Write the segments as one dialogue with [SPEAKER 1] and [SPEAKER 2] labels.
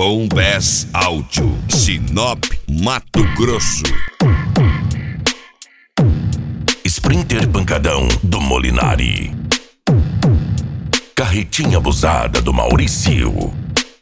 [SPEAKER 1] Bombess Áudio, Sinop, Mato Grosso.
[SPEAKER 2] Sprinter Pancadão do Molinari. Carretinha abusada do Mauricio.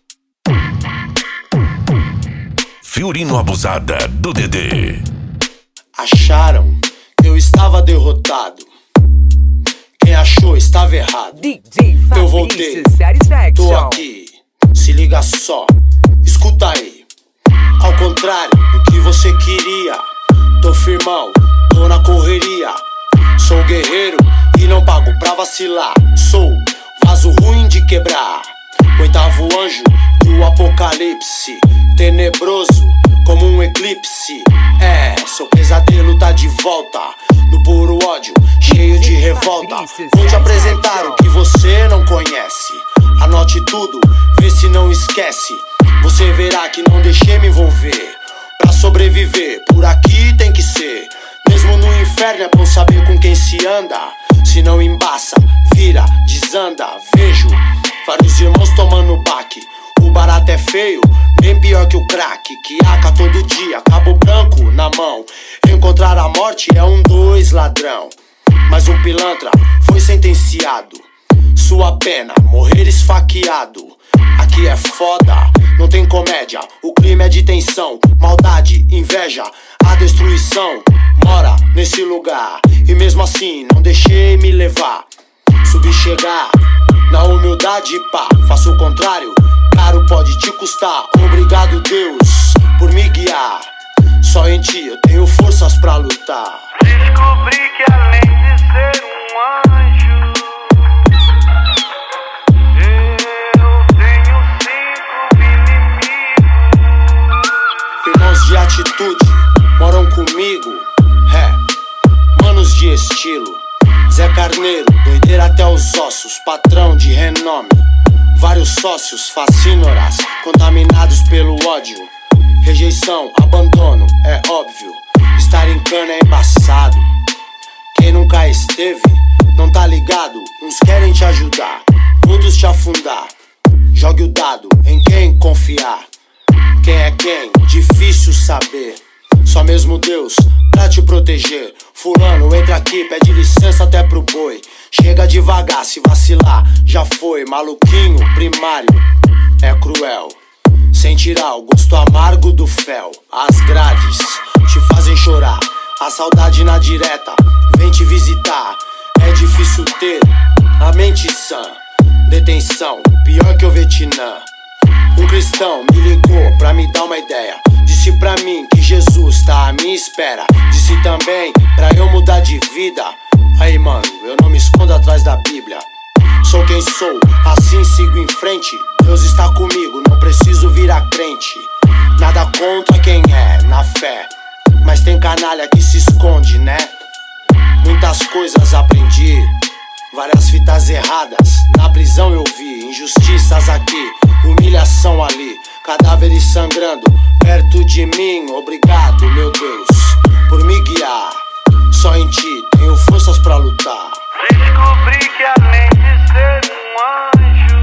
[SPEAKER 2] Fiorino abusada do Dedê.
[SPEAKER 3] Acharam que eu estava derrotado. Quem achou estava errado. Eu voltei, tô aqui. Se liga só, escuta aí. Ao contrário do que você queria, tô firmão, tô na correria. Sou guerreiro e não pago pra vacilar. Sou vaso ruim de quebrar, oitavo anjo do apocalipse, tenebroso como um eclipse. Seu pesadelo tá de volta, no puro ódio, cheio de revolta. Vou te apresentar o que você não conhece. Anote tudo, vê se não esquece. Você verá que não deixei me envolver. Pra sobreviver, por aqui tem que ser. Mesmo no inferno é bom saber com quem se anda. Se não embaça, vira, desanda. Vejo vários irmãos tomando baque. O barato é feio, bem pior que o crack. Que aca todo dia, cabo branco na mão. Encontrar a morte é 2 ladrão. Mas um pilantra foi sentenciado. Sua pena, morrer esfaqueado. Aqui é foda, não tem comédia. O crime é de tensão, maldade, inveja. A destruição mora nesse lugar. E mesmo assim não deixei me levar. Subi chegar, na humildade pá. Faço o contrário, caro pode te custar. Obrigado Deus por me guiar. Só em ti eu tenho forças pra lutar.
[SPEAKER 4] Descobri que além de ser um anjo, eu tenho 5 inimigos.
[SPEAKER 3] Irmãos de atitude moram comigo, manos de estilo. Zé Carneiro, doideira até os ossos, patrão de renome. Vários sócios, facínoras, contaminados pelo ódio. Rejeição, abandono, é óbvio. Estar em cana é embaçado. Quem nunca esteve, não tá ligado. Uns querem te ajudar, outros te afundar. Jogue o dado em quem confiar. Quem é quem? Difícil saber. Só mesmo Deus pra te proteger. Fulano, entra aqui, pede licença até pro boi. Chega devagar, se vacilar, já foi. Maluquinho, primário, é cruel. Sem tirar o gosto amargo do fel. As grades te fazem chorar. A saudade na direta vem te visitar. É difícil ter a mente sã. Detenção, pior que o Vietnã. Um cristão me ligou pra me dar uma ideia. Disse pra mim que Jesus tá à minha espera. Disse também pra eu mudar de vida. Aí mano, eu não me escondo atrás da Bíblia. Sou quem sou, assim sigo em frente. Deus está comigo, não preciso virar crente. Nada contra quem é, na fé. Mas tem canalha que se esconde, né? Muitas coisas aprendi, várias fitas erradas. Na prisão eu vi injustiças aqui, humilhação ali, cadáveres sangrando perto de mim. Obrigado, meu Deus, por me guiar. Só em ti tenho forças pra lutar.
[SPEAKER 4] Descobri que além de ser um anjo,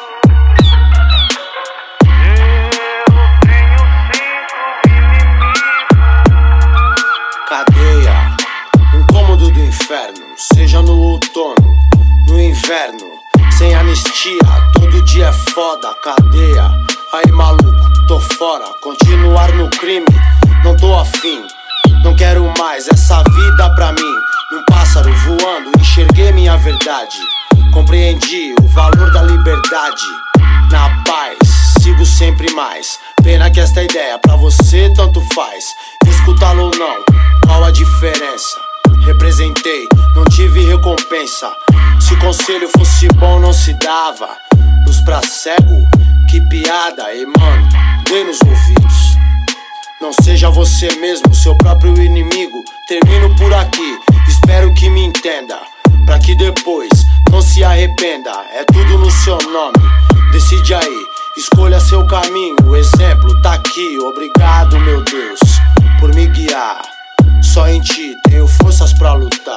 [SPEAKER 4] eu tenho 5 inimigos.
[SPEAKER 3] Cadeia, um cômodo do inferno. Seja no outono, no inverno. Sem anistia, todo dia é foda. Cadeia, aí maluco, tô fora. Continuar no crime, não tô afim. Não quero mais essa vida pra mim. Num pássaro voando, enxerguei minha verdade. Compreendi o valor da liberdade. Na paz, sigo sempre mais. Pena que esta ideia pra você tanto faz. Escutá-lo ou não, qual a diferença? Representei, não tive recompensa. Se conselho fosse bom não se dava. Luz pra cego, que piada. E mano, dê nos ouvidos. Não seja você mesmo, seu próprio inimigo. Termino por aqui, espero que me entenda. Pra que depois não se arrependa. É tudo no seu nome, decide aí. Escolha seu caminho, o exemplo tá aqui. Obrigado, meu Deus, por me guiar. Só em ti tenho forças pra lutar.